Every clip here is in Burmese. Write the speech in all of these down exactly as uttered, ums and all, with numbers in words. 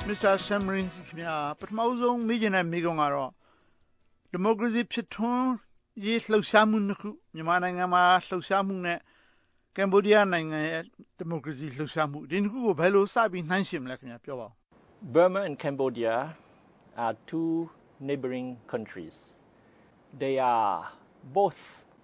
Mister Samarin ခင်ဗျာပထမဆုံးမေးချင်တဲ့မေးခွန်းကတော့ဒီမိုကရေစီဖြစ်ထွန်းရေးလှုပ်ရှားမှုနှစ်ခုမြန်မာနိုင်ငံမှာလှုပ်ရှားမှုနဲ့ကမ်ဘောဒီးယားနိုင်ငံရဲ့ဒီမိုကရေစီလှုပ်ရှားမှုဒီနှစ်ခုကိုဘယ်လိုစပြီးနှိုင်းယှဉ်မလဲခင်ဗျာပြောပါဦး Burma and Cambodia are two neighboring countries. They are both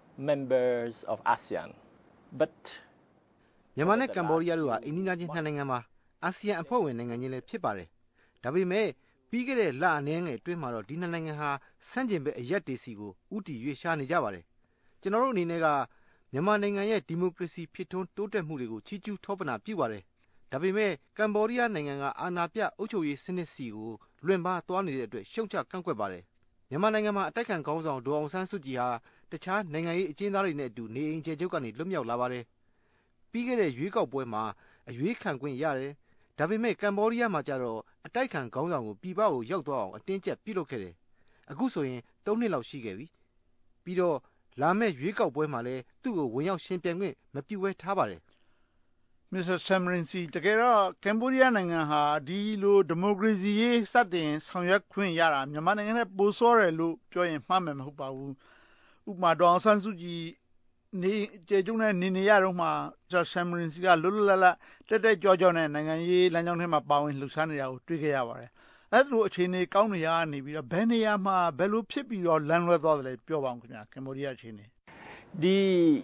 members of ASEAN. But မြန်မာနဲ့ကမ်ဘောဒီးယားတို့ဟာအိန္ဒိယချင်းနှစ်နိုင်ငံမှာအာဆီယံအဖွဲ့ဝင်နိုင်ငံချင်းလည်းဖြစ်ပါတယ်။ဒါပေမဲ့ပြီးခဲ့တဲ့လအနည်းငယ်အတွင်းမှာတော့ဒီနှစ်နိုင်ငံဟာဆန့်ကျင်ဘက်အရက်တွေစီကိုဥတီရွေ့ရှားနေကြပါတယ်။ကျွန်တော်တို့အနေနဲ့ကမြန်မာနိုင်ငံရဲ့ဒီမိုကရေစီဖြစ်ထွန်းတိုးတက်မှုတွေကိုချီးကျူးထောပနာပြုပါတယ်။ဒါပေမဲ့ကမ်ဘောဒီးယားနိုင်ငံကအာဏာပြအုပ်ချုပ်ရေးစနစ်စီကိုလွင့်ပါသွားနေတဲ့အတွက်ရှုံချကန့်ကွက်ပါတယ်။မြန်မာနိုင်ငံမှာအတိုက်ခံခေါင်းဆောင်ဒေါ်အောင်ဆန်းစုကြည်ဟာတခြားနိုင်ငံရေးအကျဉ်းသားတွေနဲ့အတူနေအိမ်ကျယ်ချုပ်ကနေလွတ်မြောက်လာပါတယ်။ပြီးခဲ့တဲ့ရွေးကောက်ပွဲမှာအရွေးခံခွင့်ရတယ်။ဒါပေမဲ့ကမ်ဘောဒီးယားမှာကြတော့အတိုက်ခံခေါင်းဆောင်ကိုပြည်ပကိုရောက်သွားအောင်အတင်းကျပ်ပြုလုပ်ခဲ့တယ်။အခုဆိုရင်သုံးနှစ်လောက်ရှိခဲ့ပြီ။ပြီးတော့လာမယ့်ရွေးကောက်ပွဲမှာလည်းသူ့ကိုဝင်ရောက်ရှင်ပြိုင်ခွင့်မပြုဘဲထားပါတယ်။ Mister Samarin တကယ်တော့ကမ်ဘောဒီးယားနိုင်ငံဟာဒီလိုဒီမိုကရေစီရေးစတင်ဆောင်ရွက်ခွင့်ရတာမြန်မာနိုင်ငံနဲ့ပိုစောတယ်လို့ပြောရင်မှားမယ်မဟုတ်ပါဘူး။ဥပမာဒေါ်အောင်ဆန်းစုကြည်နေကျေကျုံနဲ့နေနေရတော့မှMister Samarin ကလွတ်လွတ်လပ်လပ်တက်တက်ကြွကြွနဲ့နိုင်ငံရေးလမ်းကြောင်းထဲမှာပါဝင်လှုပ်ရှားနေတာကိုတွေ့ခဲ့ရပါတယ်။အဲ့လိုအခြေအနေကောင်းနေရနေပြီးတော့ဘယ်နေရာမှာဘယ်လိုဖြစ်ပြီးတော့လမ်းလွဲသွားတယ်လဲပြောပါဦးခင်ဗျာကမ်ဘောဒီးယားအခြေအနေ The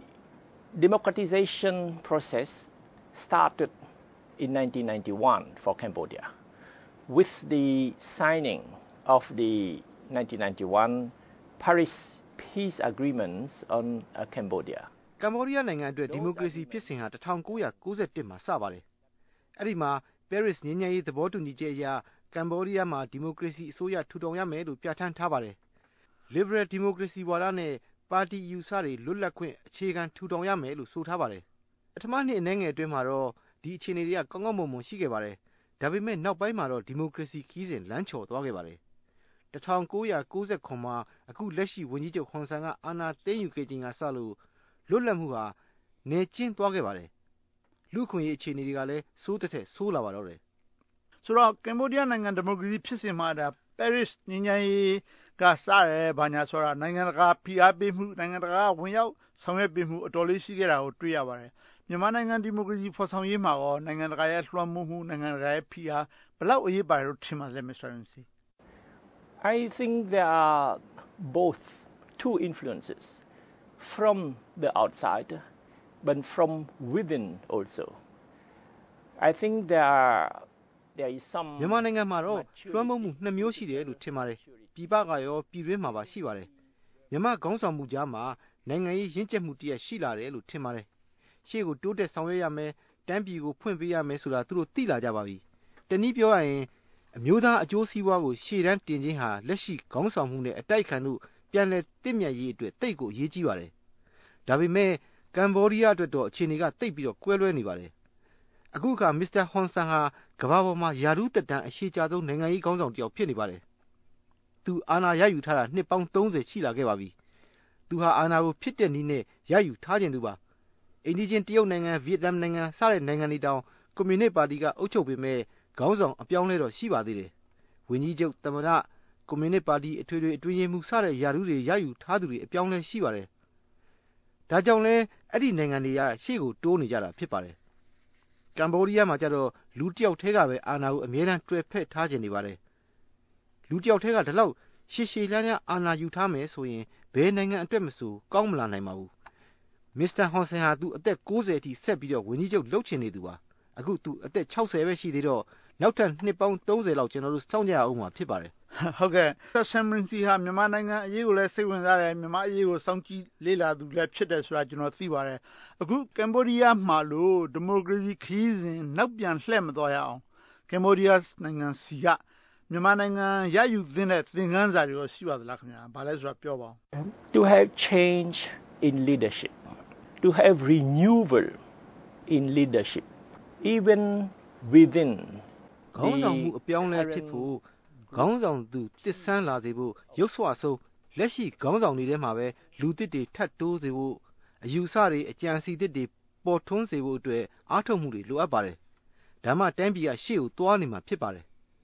democratization process started in nineteen ninety-one for Cambodia with the signing of the nineteen ninety-one Paris Peace Agreements on uh, Cambodia. ကမ်ဘောဒီးယားနိုင်ငံအတွက်ဒီမိုကရေစီဖြစ်စဉ်ဟာnineteen ninety-oneမှာစပါတယ်။အဲ့ဒီမှာ Paris ငြိမ်းချမ်းရေးသဘောတူညီချက်အရကမ်ဘောဒီးယားမှာဒီမိုကရေစီအစိုးရထူထောင်ရမယ်လို့ပြဋ္ဌာန်းထားပါတယ်။ Liberal Democracy ဝါဒနဲ့ပါတီအယူဆတွေလွတ်လပ်ခွင့်အခြေခံထူထောင်ရမယ်လို့ဆိုထားပါတယ်။ပထမနှစ်အနည်းငယ်အတွင်းမှာတော့ဒီအခြေအနေတွေကကောင်းကောင်းမွန်မွန်ရှိခဲ့ပါတယ်။ဒါပေမဲ့နောက်ပိုင်းမှာတော့ဒီမိုကရေစီခီးစဉ်လမ်းချော်သွားခဲ့ပါတယ်။nineteen ninety-nineမှာအခုလက်ရှိဝန်ကြီးချုပ်ဟွန်ဆန်ကအာဏာသိမ်းယူခဲ့ခြင်းကစလို့လွတ်လပ်မှုဟာနေကျဉ်သွားခဲ့ပါတယ်။လူ့ခွင့်ရေးအခြေအနေတွေကလည်းစိုးတက်တက်ဆိုးလာပါတော့တယ်။ဆိုတော့ကမ်ဘောဒီးယားနိုင်ငံဒီမိုကရေစီဖြစ်စဉ်မှာဒါ Paris ငြိမ်းချမ်းရေးကစတယ်ဘာညာဆိုတာနိုင်ငံတကာဖိအားပေးမှုနိုင်ငံတကာဝင်ရောက်ဆောင်ရွက်ပေးမှုအတော်လေးရှိခဲ့တာကိုတွေ့ရပါတယ်။မြန်မာနိုင်ငံဒီမိုကရေစီဖော်ဆောင်ရေးမှာရောနိုင်ငံတကာရဲ့လွှမ်းမိုးမှုနိုင်ငံတကာရဲ့ဖိအားဘယ်လောက်အရေးပါတယ်လို့ထင်ပါလဲ Mister Ramsey I think there are both two influences from the outside but from within also. I think there are there is some မြန်မာနိုင်ငံမှာတော့လွှမ်းမိုးမှုနှစ်မျိုးရှိတယ်လို့ထင်ပါတယ်။ပြည်ပကရောပြည်တွင်းမှာပါရှိပါတယ်။မြန်မာခေါင်းဆောင်မှုကြားမှာနိုင်ငံရေးရင့်ကျက်မှုတရက်ရှိလာတယ်လို့ထင်ပါတယ်။ရှေ့ကိုတိုးတက်ဆောင်ရွက်ရမယ်တန်းပြည်ကိုဖွင့်ပေးရမယ်ဆိုတာသူတို့သိလာကြပါပြီ။တနည်းပြောရရင်အမျိုးသားအကျိုးစီးပွားကိုရှေ့တန်းတင်ခြင်းဟာလက်ရှိခေါင်းဆောင်မှုနဲ့အတိုက်ခံတို့ပြန်လည်တင့်မြတ်ရေးအတွက်တိတ်ကိုအရေးကြီးပါတယ်။ဒါပေမဲ့ကမ်ဘောဒီးယားအတွက်တော့အခြေအနေကတိတ်ပြီးတော့ကွဲလွဲနေပါတယ်။အခုအခါ Mister ဟွန်ဆန်ဟာကမ္ဘာပေါ်မှာယာရုသက်တမ်းအရှိကြဆုံးနိုင်ငံရေးခေါင်းဆောင်တစ်ယောက်ဖြစ်နေပါတယ်။သူအာဏာရယူထားတာနှစ်ပေါင်းthirtyရှိလာခဲ့ပါပြီ။သူဟာအာဏာကိုဖြစ်တဲ့နည်းနဲ့ရယူထားခြင်းသူပါ။အိန္ဒိယတရုတ်နိုင်ငံဗီယက်နမ်နိုင်ငံစတဲ့နိုင်ငံတွေတောင်ကွန်မြူနစ်ပါတီကအုပ်ချုပ်ပေမဲ့ခေါင်းဆောင်အပြောင်းလဲတော့ရှိပါသေးတယ်။ဝန်ကြီးချုပ်သမ္မတကွန်မြူနစ်ပါတီအထွေထွေအတွင်းရေးမှူးစတဲ့ယာရုတွေရယူထားသူတွေအပြောင်းလဲရှိပါတယ်။ဒါကြောင့်လဲအဲ့ဒီနိုင်ငံတွေကရှေ့ကိုတိုးနေကြတာဖြစ်ပါတယ်။ကမ်ဘောဒီးယားမှာကျတော့လူတစ်ယောက်တည်းကပဲအာဏာကိုအမြဲတမ်းတွယ်ဖက်ထားခြင်းနေပါတယ်။လူတစ်ယောက်တည်းကဒီလောက်ရှည်ရှည်လန်းလန်းအာဏာယူထားမယ်ဆိုရင်ဘယ်နိုင်ငံအတွက်မဆိုကောင်းမလာနိုင်ပါဘူး။ Mister ဟွန်ဆန်ဟာသူအသက်ninetyအထိဆက်ပြီးတော့ဝန်ကြီးချုပ်လုပ်ချင်နေသူပါ။အခုသူအသက်sixtyပဲရှိသေးတော့နောက်ထပ်နှစ်ပေါင်းthirtyလောက်ကျွန်တော်တို့စောင့်ကြရအောင်မှာဖြစ်ပါတယ်။ဟုတ်ကဲ့ Samarin ဟာမြန်မာနိုင်ငံအရေးကိုလည်းစိတ်ဝင်စားတယ်မြန်မာအရေးကိုစောင့်ကြည့်လေ့လာသူလည်းဖြစ်တယ်ဆိုတာကျွန်တော်သိပါတယ်။အခုကမ်ဘောဒီးယားမှာလို့ဒီမိုကရေစီခရီးစဉ်နောက်ပြန်လှည့်မသွားရအောင်ကမ်ဘောဒီးယားနိုင်ငံစီကမြန်မာနိုင်ငံရယူသင့်တဲ့သင်ခန်းစာတွေရောရှိပါသလားခင်ဗျာ။ဘာလဲဆိုတာပြောပါဦး။ To have change in leadership, to have renewal in leadership, even within ခေါင်းဆောင်မှုအပြောင်းလဲဖြစ်ဖို့ခေါင်းဆောင်သူတစ်ဆန်းလာစေဖို့ရုပ်ဆွဆုံးလက်ရှိခေါင်းဆောင်တွေထဲမှာပဲလူသစ်တွေထပ်တိုးစေဖို့အယူဆတွေအကြံစီသစ်တွေပေါ်ထွန်းစေဖို့အတွက်အားထုတ်မှုတွေလိုအပ်ပါတယ်။ဒါမှတိုင်းပြည်ကရှေ့ကိုသွားနေမှာဖြစ်ပါတယ်။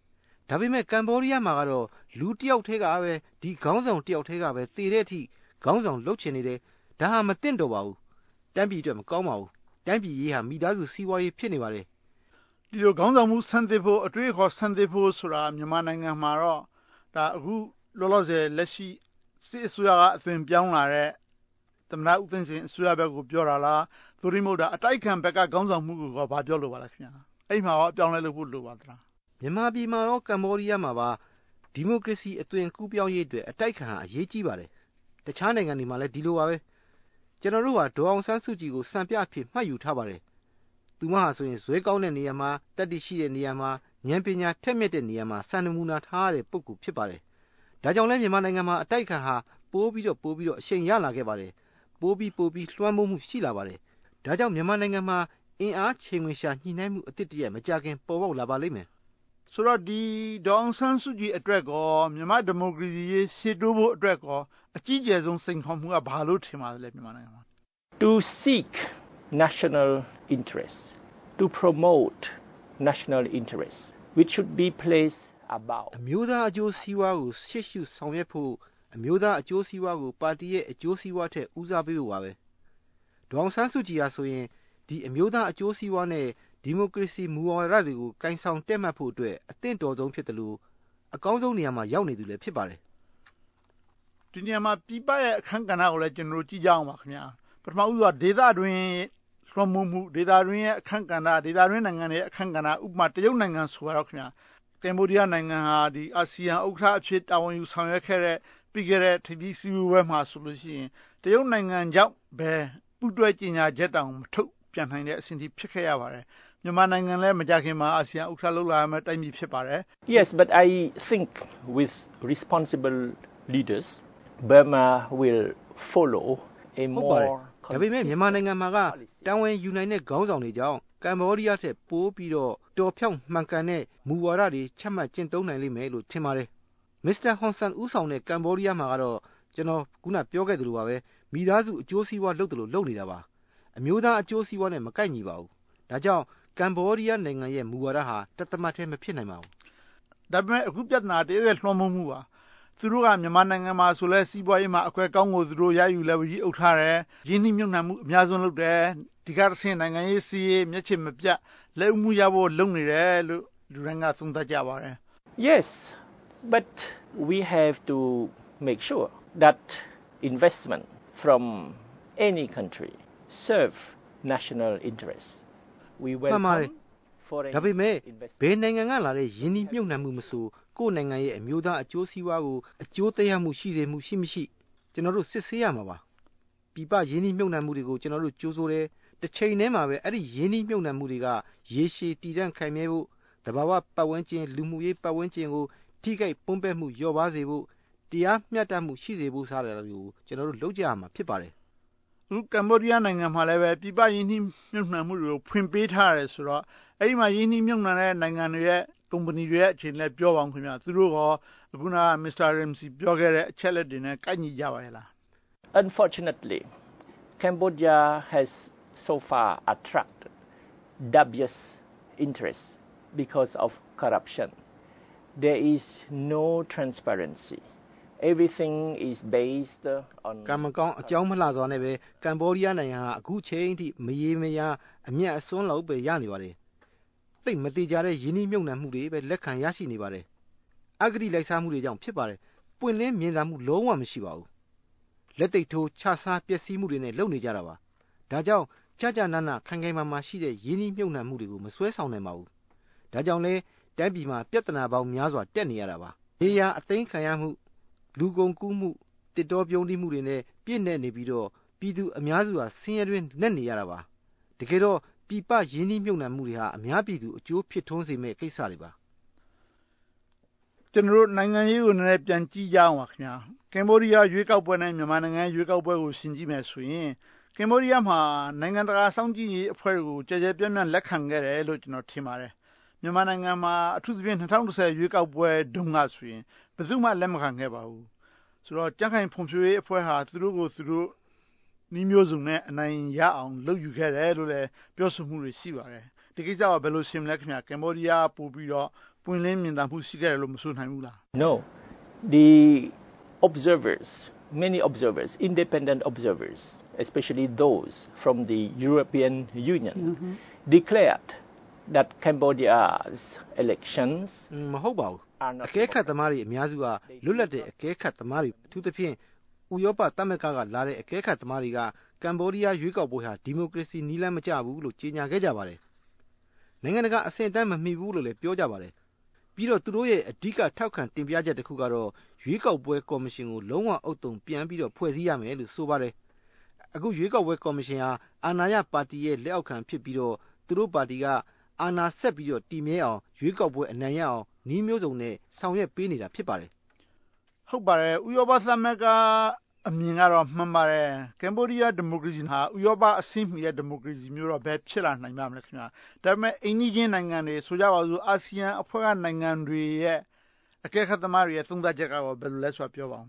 ဒါပေမဲ့ကမ်ဘောဒီးယားမှာကတော့လူတယောက်ထဲကပဲဒီခေါင်းဆောင်တယောက်ထဲကပဲတည်တဲ့အထိခေါင်းဆောင်လှုပ်ချင်နေတယ်ဒါဟာမသင့်တော်ပါဘူးတန်းပြည်အတွက်မကောင်းပါဘူးတန်းပြည်ရေးဟာမိသားစုစီးပွားရေးဖြစ်နေပါတယ်ဒီလိုခေါင်းဆောင်မှုဆန်သစ်ဖို့အတွေ့အခေါ်ဆန်သစ်ဖို့ဆိုတာမြန်မာနိုင်ငံမှာတော့ဒါအခုလောလောဆယ်လက်ရှိစစ်အစိုးရကအသွင်ပြောင်းလာတဲ့သမ္မတဦးသိန်းစိန်အစိုးရဘက်ကိုပြောတာလားသို့ရင်းမဟုတ်တာအတိုက်ခံဘက်ကခေါင်းဆောင်မှုကိုဘာပြောလို့ပါလဲခင်ဗျာအဲ့မှာရောအပြောင်းလဲလုပ်ဖို့လိုပါသလားမြန်မာပြည်မှာရောကမ်ဘောဒီးယားမှာပါဒီမိုကရေစီအသွင်ကူးပြောင်းရေးအတွက်အတိုက်ခံဟာအရေးကြီးပါတယ်တခြားနိုင်ငံတွေမှာလည်းဒီလိုပါပဲကျွန်တော်တို့ဟာဒေါ်အောင်ဆန်းစုကြည်ကိုစံပြအဖြစ်မှတ်ယူထားပါတယ်သူမဟာဆိုရင်ဇွဲကောင်းတဲ့နေရာမှာတတ်သိရှိတဲ့နေရာမှာဉာဏ်ပညာထက်မြက်တဲ့နေရာမှာစံနမူနာထားရတဲ့ပုဂ္ဂိုလ်ဖြစ်ပါတယ်ဒါကြောင့်လဲမြန်မာနိုင်ငံမှာအတိုက်ခံဟာပိုးပြီးတော့ပိုးပြီးတော့အရှိန်ရလာခဲ့ပါတယ်ပိုးပြီးပိုးပြီးလွှမ်းမိုးမှုရှိလာပါတယ်ဒါကြောင့်မြန်မာနိုင်ငံမှာအင်အားချိန်ဝင်ရှာညှိနှိုင်းမှုအသစ်တည်းမကြခင်ပေါ်ပေါက်လာပါလိမ့်မယ်ဆိုတော့ဒီဒေါ်အောင်ဆန်းစုကြည်အတွက်ကောမြန်မာဒီမိုကရေစီရေးရှေ့တိုးဖို့အတွက်ကောအကြီးကျယ်ဆုံးစိန်ခေါ်မှုကဘာလို့ထင်ပါလဲမြန်မာနိုင်ငံမှာ To seek national interests to promote national interests which should be placed above အမျိုးသားအကျိုးစီးပွားကိုရှေ့ရှုဆောင်ရွက်ဖို့အမျိုးသားအကျိုးစီးပွားကိုပါတီရဲ့အကျိုးစီးပွားထက်ဦးစားပေးဖို့ပါပဲဒေါ်အောင်ဆန်းစုကြည်ဟာဆိုရင်ဒီအမျိုးသားအကျိုးစီးပွားနဲ့ဒီမိုကရေစီမူဝါဒတွေကိုကင်ဆောင်တက်မှတ်ဖို့အတွက်အသင့်တော်ဆုံးဖြစ်တယ်လို့အကောင်းဆုံးနေရာမှာရောက်နေသူလည်းဖြစ်ပါတယ်ဒီနေရာမှာပြည်ပရဲ့အခန်းကဏ္ဍကိုလည်းကျွန်တော်တို့ကြည့်ကြအောင်ပါခင်ဗျာပထမဦးစွာဒေသတွင်းလွှမ်းမိုးမှုဒေသတွင်းရဲ့အခန်းကဏ္ဍဒေသတွင်းနိုင်ငံတွေရဲ့အခန်းကဏ္ဍဥပမာတရုတ်နိုင်ငံဆိုတော့ခင်ဗျာကမ်ဘောဒီးယားနိုင်ငံဟာဒီအာဆီယံဥက္ကဋ္ဌအဖြစ်တာဝန်ယူဆောင်ရွက်ခဲ့တဲ့ပြီးခဲ့တဲ့ထိပ်သီးစည်းဝေးပွဲမှာဆိုလို့ရှိရင်တရုတ်နိုင်ငံကြောင့်ပဲပူးတွဲကြေညာချက်တောင်မထုတ်ပြန်နိုင်တဲ့အဆင့်ထိဖြစ်ခဲ့ရပါတယ်မြန်မာနိုင်ငံလည်းမကြခင်မှာအာဆီယံဥက္ကဋ္ဌလုပ်လာရမယ့်တိုင်းပြည်ဖြစ်ပါတယ် Yes, but I think with responsible leaders Burma will follow a more ဒါပေမဲ့မြန်မာနိုင်ငံမှာကတာဝန်ယူနိုင်တဲ့ခေါင်းဆောင်တွေကြောင့်ကမ်ဘောဒီးယားထက်ပိုပြီးတော့တော်ဖြောင့်မှန်ကန်တဲ့မူဝါဒတွေချမှတ်ကျင့်သုံးနိုင်လိမ့်မယ်လို့ထင်ပါတယ်မစ္စတာဟွန်ဆန်ဦးဆောင်တဲ့ကမ်ဘောဒီးယားမှာကတော့ကျွန်တော်ခုနပြောခဲ့သလိုပါပဲမိသားစုအကျိုးစီးပွားလုပ်တယ်လို့လုပ်နေတာပါအမျိုးသားအကျိုးစီးပွားနဲ့မကိုက်ညီပါဘူးဒါကြောင့်ကမ်ဘောဒီးယားနိုင်ငံရဲ့မူဝါဒဟာတသမတ်တည်းမဖြစ်နိုင်ပါဘူးဒါပေမဲ့အခုပြဿနာတရုတ်ရဲ့လွှမ်းမိုးမှုပါသူတို့ကမြန်မာနိုင်ငံမှာဆိုလဲစီးပွားရေးမှာအကွက်ကောင်းကိုသူတို့ရယူလဲကြီးအုပ်ထားတယ်ရင်းနှီးမြှုပ်နှံမှုအများဆုံးလုပ်တယ်ဒီကတစ်ဆင့်နိုင်ငံရေးစီးရေးမျက်ခြေမပြတ်လက်ဦးမှုရဖို့လုပ်နေတယ်လို့လူတိုင်းကသုံးသပ်ကြပါတယ် Yes, but we have to make sure that investment from any country serve national interests. We welcome foreign ဒါပေမဲ့ဘယ်နိုင်ငံကလာတဲ့ယင်းနှီးမြှုပ်နှံမှုမဆိုကိုယ့်နိုင်ငံရဲ့အမျိုးသားအကျိုးစီးပွားကိုအကျိုးသက်ရောက်မှုရှိစေမှုရှိမရှိကျွန်တော်တို့စစ်ဆေးရမှာပါပြည်ပယင်းနှီးမြှုပ်နှံမှုတွေကိုကျွန်တော်တို့ကြိုးဆိုတယ်တစ်ချိန်တည်းမှာပဲအဲ့ဒီယင်းနှီးမြှုပ်နှံမှုတွေကရေရှည်တည်တံ့ခိုင်မြဲဖို့တဘာဝပတ်ဝန်းကျင်လူမှုရေးပတ်ဝန်းကျင်ကိုထိခိုက်ပုံပဲမှုလျော့ပါစေဖို့တရားမျှတမှုရှိစေဖို့စားတယ်လို့ကျွန်တော်တို့လုပ်ကြရမှာဖြစ်ပါတယ်အခုကမ်ဘောဒီးယားနိုင်ငံမှာလည်းပဲပြည်ပယင်းနှီးမြှုပ်နှံမှုတွေကိုဖွင့်ပေးထားတယ်ဆိုတော့အဲ့ဒီမှာယင်းနှီးမြှုပ်နှံတဲ့နိုင်ငံတွေရဲ့ကုမ္ပဏီတွေရဲ့အခြေအနေပြောပါအောင်ခင်ဗျာသူတို့ကအခုနကမစ္စတာရမ်စီပြောခဲ့တဲ့အချက်လက်တွေနဲ့ကိုက်ညီကြပါရဲ့လား Unfortunately Cambodia has so far attracted dubious interest because of corruption there is no transparency everything is based on ကံမကောင်းအကြောင်းမလှစွာနဲ့ပဲကမ်ဘောဒီးယားနိုင်ငံဟာအခုချိန်ထိမရေမရာအမျက်အစွန်းလောက်ပဲရနေပါတယ်သိမတိကြတဲ့ယင်းနှီးမြှုပ်နှံမှုတွေပဲလက်ခံရရှိနေပါတယ်အဂတိလိုက်စားမှုတွေကြောင့်ဖြစ်ပါတယ်ပွင့်လင်းမြင်သာမှုလုံးဝမရှိပါဘူးလက်သိထိုးခြစားပျက်စီးမှုတွေနဲ့လုပ်နေကြတာပါဒါကြောင့်ကြာကြာနာနာခိုင်ခိုင်မာမာရှိတဲ့ယင်းနှီးမြှုပ်နှံမှုတွေကိုမဆွဲဆောင်နိုင်ပါဘူးဒါကြောင့်လဲတိုင်းပြည်မှာပြဿနာပေါင်းများစွာတက်နေရတာပါနေရာအသိမ်းခံရမှုလူကုန်ကူးမှုတစ်တော်ပြုံးတိမှုတွေနဲ့ပြည့်နေနေပြီးတော့ပြည်သူအများစုဟာဆင်းရဲတွင်းနဲ့နေရတာပါတကယ်တော့ပြည်ပယင်းနှီးမြှုပ်နှံမှုတွေဟာအများပြည်သူအကျိုးဖြစ်ထွန်းစေမယ့်ကိစ္စတွေပါကျွန်တော်တို့နိုင်ငံရေးကိုလည်းပြန်ကြည့်ကြအောင်ပါခင်ဗျာကမ်ဘောဒီးယားရွေးကောက်ပွဲနဲ့မြန်မာနိုင်ငံရွေးကောက်ပွဲကိုရှင်းကြည့်မယ်ဆိုရင်ကမ်ဘောဒီးယားမှာနိုင်ငံတကာစောင့်ကြည့်ရေးအဖွဲ့ကိုကြဲကြဲပြန့်ပြန့်လက်ခံခဲ့တယ်လို့ကျွန်တော်ထင်ပါတယ်မြန်မာနိုင်ငံမှာအထူးသဖြင့်၂၀၁၀ရွေးကောက်ပွဲတုန်းကဆိုရင်ဘယ်သူမှလက်မခံခဲ့ပါဘူးဆိုတော့ကြံ့ခိုင်ဖွံ့ဖြိုးရေးအဖွဲ့ဟာသူတို့ကိုသူတို့နှီးမျိုးစုံနဲ့အနိုင်ရအောင်လုပ်ယူခဲ့တယ်လို့လည်းပြောဆိုမှုတွေရှိပါတယ်ဒီကိစ္စကဘယ်လိုရှင်းမလဲခင်ဗျာကမ်ဘောဒီးယားပို့ပြီးတော့ပွင့်လင်းမြင်သာမှုရှိခဲ့တယ်လို့မဆိုနိုင်ဘူးလား No, the observers, many observers, independent observers, especially those from the European Union, mm-hmm. declared that Cambodia's elections မဟုတ်ပါဘူးအကဲခတ်သမားတွေအများစုကလွတ်လပ်တဲ့အကဲခတ်သမားတွေအထူးသဖြင့်ဥရောပသမဂ္ဂကလာတဲ့အကဲခတ်သမားတွေကကမ်ဘောဒီးယားရွေးကောက်ပွဲဟာဒီမိုကရေစီနည်းလမ်းမကျဘူးလို့ကြေညာခဲ့ကြပါတယ်နိုင်ငံတကာအဆင့်အတန်းမမီဘူးလို့လည်းပြောကြပါတယ်ပြီးတော့သူတို့ရဲ့အဓိကထောက်ခံတင်ပြချက်တစ်ခုကတော့ရွေးကောက်ပွဲကော်မရှင်ကိုလုံးဝအုပ်တုံပြန်ပြီးတော့ဖွဲ့စည်းရမယ်လို့ဆိုပါတယ်အခုရွေးကောက်ပွဲကော်မရှင်ဟာအာဏာရပါတီရဲ့လက်အောက်ခံဖြစ်ပြီးတော့သူတို့ပါတီကအာဏာဆက်ပြီးတော့တည်မြဲအောင်ရွေးကောက်ပွဲအနိုင်ရအောင်နှီးမျိုးစုံနဲ့ဆောင်ရွက်ပေးနေတာဖြစ်ပါတယ်ဟုတ်ပါတယ်ဥရောပသမဂ္ဂအမြင်ကတော့မှန်ပါတယ်ကမ်ဘောဒီးယားဒီမိုကရေစီဟာဥရောပအဆင့်မီတဲ့ဒီမိုကရေစီမျိုးတော့ဘယ်ဖြစ်လာနိုင်ပါမလဲခင်ဗျာဒါပေမဲ့အိန္ဒိယနိုင်ငံတွေဆိုကြပါစို့အာဆီယံအဖွဲ့ကနိုင်ငံတွေရဲ့အကဲခတ်သမားတွေရဲ့သုံးသပ်ချက်ကဘယ်လိုလဲဆိုတာပြောပါဦး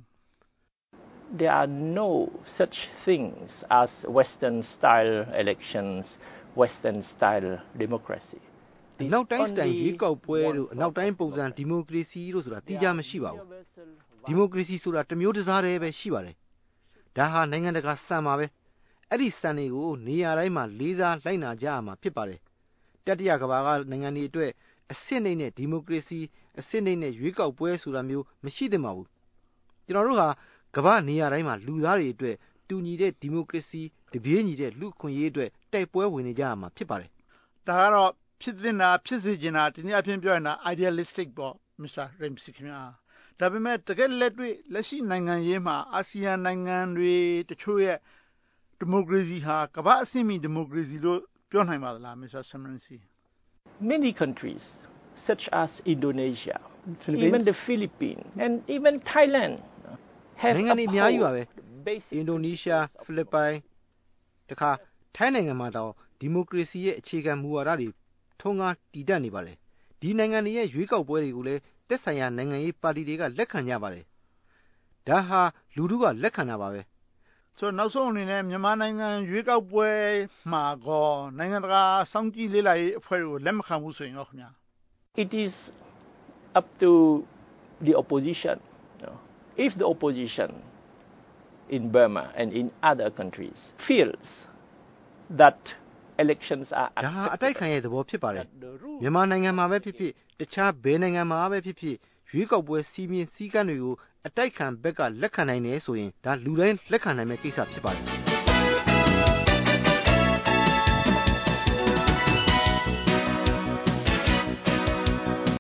There are no such things as Western style elections, Western style democracy. နောက်တိုင်းစတိုင်ရွေးကောက်ပွဲတို့အနောက်တိုင်းပုံစံဒီမိုကရေစီတို့ဆိုတာတိကျမရှိပါဘူးဒီမိုကရေစီဆိုတာတစ်မျိုးတစ်စားတည်းပဲရှိပါတယ်ဒါဟာနိုင်ငံတကာစံပါပဲအဲ့ဒီစံတွေကိုနေရာတိုင်းမှာလေးစားလိုက်နာကြရမှာဖြစ်ပါတယ်တတိယကမ္ဘာကနိုင်ငံတွေအတွက်အစစ်နှိမ့်တဲ့ဒီမိုကရေစီအစစ်နှိမ့်တဲ့ရွေးကောက်ပွဲဆိုတာမျိုးမရှိသင့်ပါဘူးကျွန်တော်တို့ဟာကမ္ဘာနေရာတိုင်းမှာလူသားတွေအတွက်တူညီတဲ့ဒီမိုကရေစီတပြေးညီတဲ့လူခွင့်ရေးအတွက်တိုက်ပွဲဝင်နေကြရမှာဖြစ်ပါတယ်ဒါကတော့ဖြစ်သင့်တာဖြစ်စေချင်တာဒီနေ့အဖြစ်ပြောရင်ဒါ idealistic ပေါ့ Mister Ramsey ခင်ဗျာဒါပေမဲ့တကယ်လက်တွေ့လက်ရှိနိုင်ငံရေးမှာအာဆီယံနိုင်ငံတွေတချို့ရဲ့ဒီမိုကရေစီဟာကမ္ဘာအဆင့်မီဒီမိုကရေစီလို့ပြောနိုင်ပါသလား Mister Ramsey Many countries such as Indonesia even the Philippines and even Thailand have နိုင်ငံတွေအများကြီးပါပဲအင်ဒိုနီးရှားဖိလစ်ပိုင်တခါထိုင်းနိုင်ငံမှာတော့ဒီမိုကရေစီရဲ့အခြေခံမူဝါဒတွေထုံးကားတည်တတ်နေပါတယ်ဒီနိုင်ငံတွေရဲ့ရွေးကောက်ပွဲတွေကိုလည်းတက်ဆိုင်ရာနိုင်ငံရေးပါတီတွေကလက်ခံကြပါတယ်ဒါဟာလူထုကလက်ခံတာပါပဲဆိုတော့နောက်ဆုံးအနေနဲ့မြန်မာနိုင်ငံရွေးကောက်ပွဲမှာကောနိုင်ငံတကာစောင့်ကြည့်လေ့လာရေးအဖွဲ့တွေကိုလက်မခံဘူးဆိုရင်ရောခင်ဗျာ It is up to the opposition you know, if the opposition in Burma and in other countries feels that elections are ဒါဟာအတိုက်ခံရဲ့သဘောဖြစ်ပါတယ်မြန်မာနိုင်ငံမှာပဲဖြစ်ဖြစ်တခြားဘယ်နိုင်ငံမှာပဲဖြစ်ဖြစ်ရွေးကောက်ပွဲစီမင်းစည်းကမ်းတွေကိုအတိုက်ခံဘက်ကလက်ခံနိုင်တယ်ဆိုရင်ဒါလူတိုင်းလက်ခံနိုင်မယ့်ကိစ္စဖြစ်ပါတယ်